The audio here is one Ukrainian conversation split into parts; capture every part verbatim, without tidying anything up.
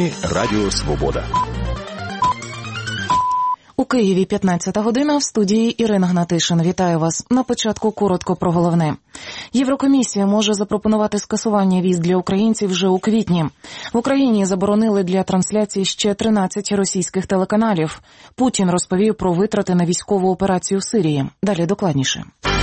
Новини Радіо Свобода. У Києві п'ятнадцята година, в студії Ірина Гнатишин. Вітаю вас. На початку коротко про головне. Єврокомісія може запропонувати скасування віз для українців вже у квітні. В Україні заборонили для трансляції ще тринадцять російських телеканалів. Путін розповів про витрати на військову операцію в Сирії. Далі докладніше.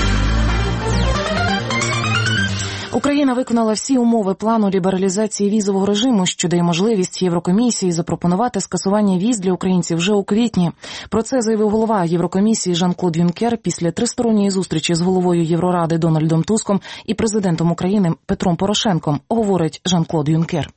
Україна виконала всі умови плану лібералізації візового режиму, що дає можливість Єврокомісії запропонувати скасування віз для українців вже у квітні. Про це заявив голова Єврокомісії Жан-Клод Юнкер після тристоронньої зустрічі з головою Євроради Дональдом Туском і президентом України Петром Порошенком, говорить Жан-Клод Юнкер.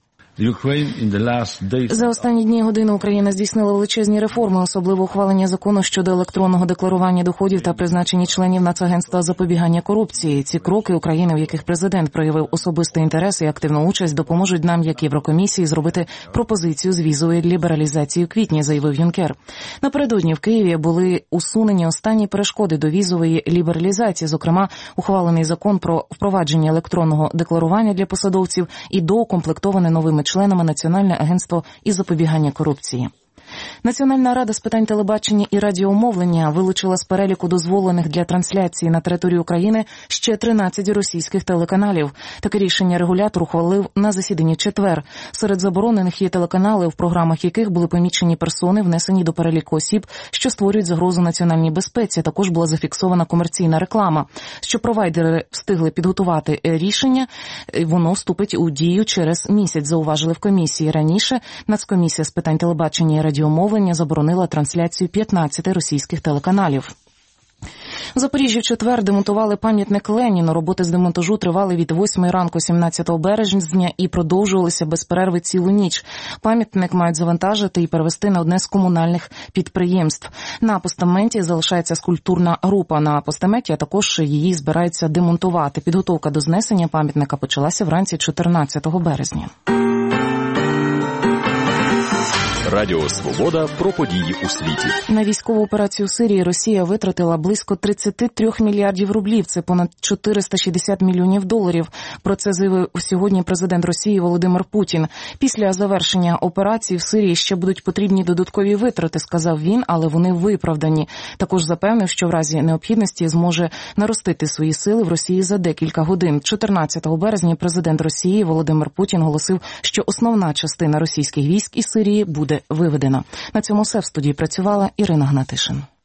За останні дні години Україна здійснила величезні реформи, особливо ухвалення закону щодо електронного декларування доходів та призначення членів Нацагентства запобігання корупції. Ці кроки України, в яких президент проявив особистий інтерес і активну участь, допоможуть нам, як Єврокомісії, зробити пропозицію з візової лібералізації у квітні, заявив Юнкер. Напередодні в Києві були усунені останні перешкоди до візової лібералізації, зокрема, ухвалений закон про впровадження електронного декларування для посадовців і доукомплектоване новими членами Національне агентство із запобігання корупції. Національна рада з питань телебачення і радіомовлення вилучила з переліку дозволених для трансляції на території України ще тринадцять російських телеканалів. Таке рішення регулятор ухвалив на засіданні в четвер. Серед заборонених є телеканали, в програмах яких були помічені персони, внесені до переліку осіб, що створюють загрозу національній безпеці. Також була зафіксована комерційна реклама. Що провайдери встигли підготувати рішення, воно вступить у дію через місяць, зауважили в комісії. Раніше Нацкомісія з питань телебачення і радіомовлення Мовлення заборонила трансляцію п'ятнадцяти російських телеканалів. В Запоріжжі в четвер демонтували пам'ятник Леніну. Роботи з демонтажу тривали від восьмої ранку сімнадцятого березня і продовжувалися без перерви цілу ніч. Пам'ятник мають завантажити і перевести на одне з комунальних підприємств. На постаменті залишається скульптурна група на постаменті, а також її збираються демонтувати. Підготовка до знесення пам'ятника почалася вранці чотирнадцятого березня. Радіо Свобода про події у світі. На військову операцію в Сирії Росія витратила близько тридцять три мільярдів рублів. Це понад чотириста шістдесят мільйонів доларів. Про це заявив сьогодні президент Росії Володимир Путін. Після завершення операції в Сирії ще будуть потрібні додаткові витрати, сказав він, але вони виправдані. Також запевнив, що в разі необхідності зможе наростити свої сили в Росії за декілька годин. чотирнадцятого березня президент Росії Володимир Путін оголосив, що основна частина російських військ із Сирії буде виведена. На цьому все. В студії працювала Ірина Гнатишин.